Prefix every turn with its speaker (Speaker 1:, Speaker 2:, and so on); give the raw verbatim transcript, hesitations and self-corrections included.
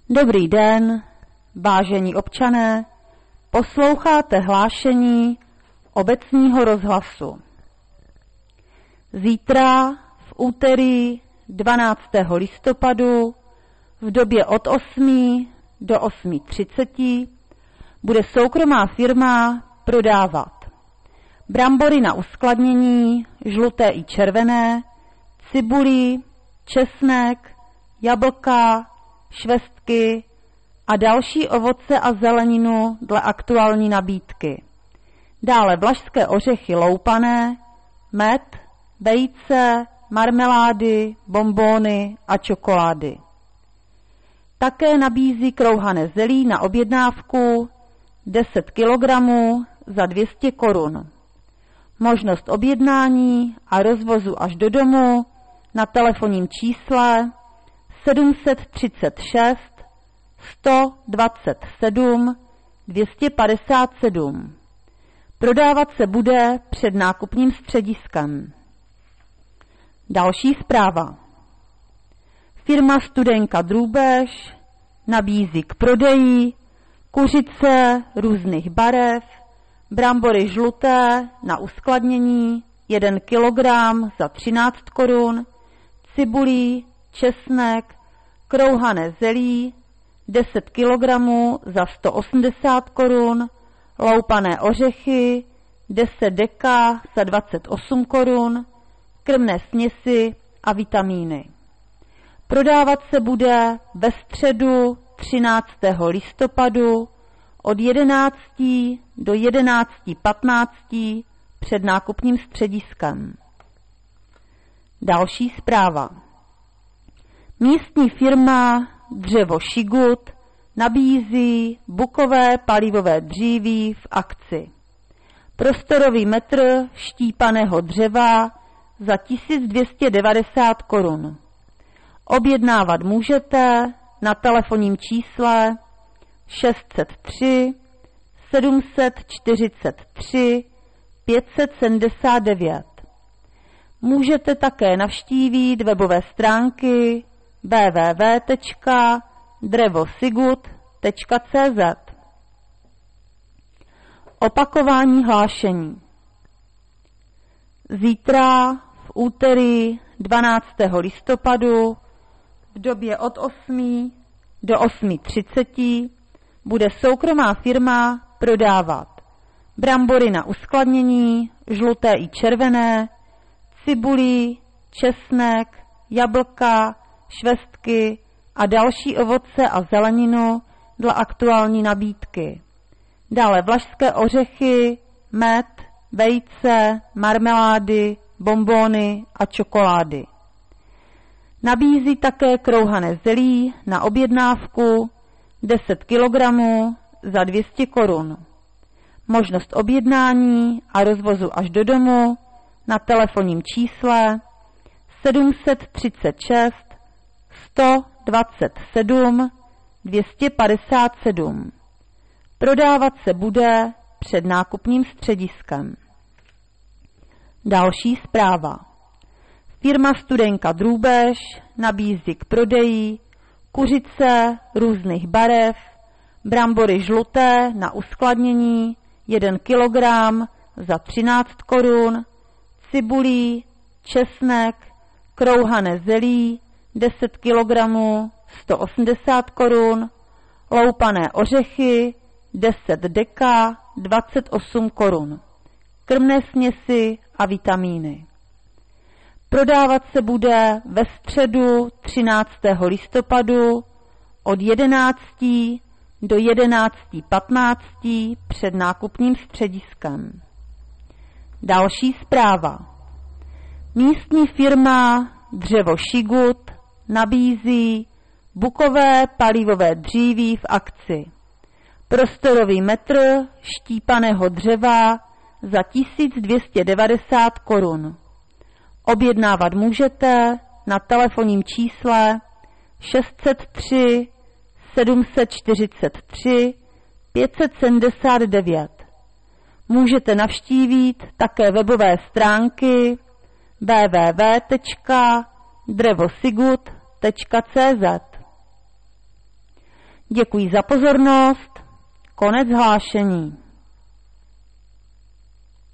Speaker 1: Dobrý den, vážení občané, posloucháte hlášení obecního rozhlasu. Zítra v úterý dvanáctého listopadu v době od osmi do osmi třicet bude soukromá firma prodávat brambory na uskladnění, žluté i červené, cibuli, česnek, jablka, švestky a další ovoce a zeleninu dle aktuální nabídky. Dále vlašské ořechy loupané, med, vejce, marmelády, bonbóny a čokolády. Také nabízí krouhané zelí na objednávku deset kilogramů za dvě stě korun. Možnost objednání a rozvozu až do domu na telefonním čísle sedm set třicet šest sto dvacet sedm dvě stě padesát sedm. Prodávat se bude před nákupním střediskem. Další zpráva. Firma Studenka Drůbež nabízí k prodeji kuřice různých barev, brambory žluté na uskladnění jeden kilogram za třináct korun, cibulí, česnek, krouhané zelí deset kilogramů za sto osmdesát korun, loupané ořechy deset deka za dvacet osm korun, krmné směsi a vitamíny. Prodávat se bude ve středu třináctého listopadu od jedenácti do jedenácti patnácti před nákupním střediskem. Další zpráva. Místní firma Dřevo Šigut nabízí bukové palivové dříví v akci. Prostorový metr štípaného dřeva za tisíc dvě stě devadesát korun. Objednávat můžete na telefonním čísle šest set tři sedm set čtyřicet tři pět set sedmdesát devět. Můžete také navštívit webové stránky w w w tečka drevosigut tečka c z. Opakování hlášení. Zítra v úterý dvanáctého listopadu v době od osmi do osmi třicet bude soukromá firma prodávat brambory na uskladnění, žluté i červené, cibuli, česnek, jablka, švestky a další ovoce a zeleninu dle aktuální nabídky. Dále vlašské ořechy, med, vejce, marmelády, bonbóny a čokolády. Nabízí také krouhané zelí na objednávku deset kilogramů za dvě stě korun. Možnost objednání a rozvozu až do domu na telefonním čísle sedm set třicet šest sto dvacet sedm dvě stě padesát sedm. Prodávat se bude před nákupním střediskem. Další zpráva. Firma Studenka Drůbež nabízí k prodeji kuřice různých barev, brambory žluté na uskladnění jeden kilogram za třináct korun, cibulí, česnek, krouhané zelí deset kilogramů sto osmdesát korun, loupané ořechy deset deka dvacet osm korun, krmné směsi a vitamíny. Prodávat se bude ve středu třináctého listopadu od jedenácti do jedenácti patnácti před nákupním střediskem. Další zpráva. Místní firma Dřevo Šigut nabízí bukové palivové dříví v akci. Prostorový metr štípaného dřeva za tisíc dvě stě devadesát korun. Objednávat můžete na telefonním čísle šest set tři sedm set čtyřicet tři pět set sedmdesát devět. Můžete navštívit také webové stránky w w w tečka drevosigut tečka c z. Děkuji za pozornost. Konec hlášení.